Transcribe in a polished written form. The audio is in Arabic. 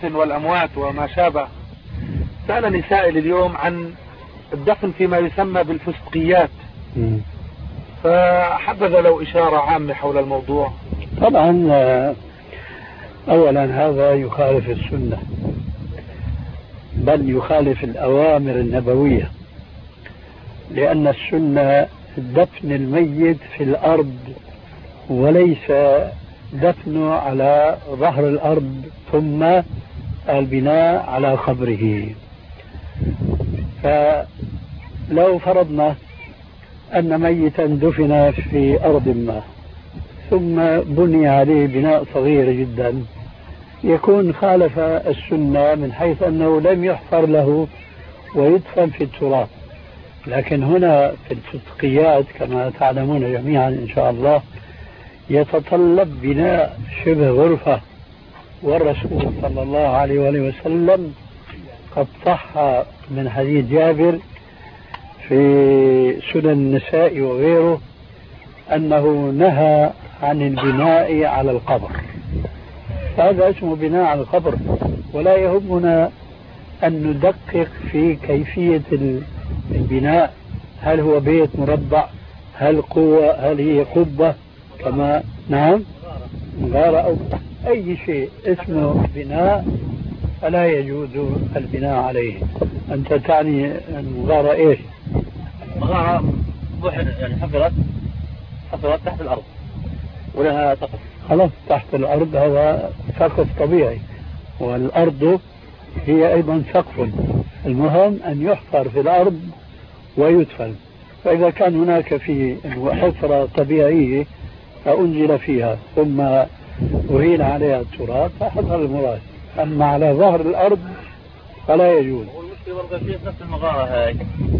والأموات وما شابه. سألني سائل اليوم عن الدفن فيما يسمى بالفسقيات، فحبذا لو إشارة عامة حول الموضوع. طبعا أولا هذا يخالف السنة، بل يخالف الأوامر النبوية، لأن السنة دفن الميت في الأرض وليس دفنه على ظهر الأرض ثم البناء على قبره. فلو فرضنا أن ميتا دفن في أرض ما ثم بني عليه بناء صغير جدا، يكون خالف السنة من حيث أنه لم يحفر له ويدفن في التراب. لكن هنا في الفسقيات كما تعلمون جميعا إن شاء الله يتطلب بناء شبه غرفة، والرسول صلى الله عليه وآله وسلم قد صح من حديث جابر في سنن النساء وغيره أنه نهى عن البناء على القبر. هذا اسمه بناء على القبر، ولا يهمنا أن ندقق في كيفية البناء، هل هو بيت مربع، هل هي قبة كما نعم مغارة أو أي شيء اسمه بناء فلا يجوز البناء عليه. أنت تعني المغارة إيش؟ مغارة يعني حفرت تحت الأرض ولها سقف. خلاص تحت الأرض هذا سقف طبيعي، والأرض هي أيضا سقف، المهم أن يحفر في الأرض ويدفن. فإذا كان هناك في حفرة طبيعية فأنزل فيها ثم أهيل عليها التراب فحصل المراد، أما على ظهر الأرض فلا يجوز. والمشكلة برضه في نفس المغارة هاي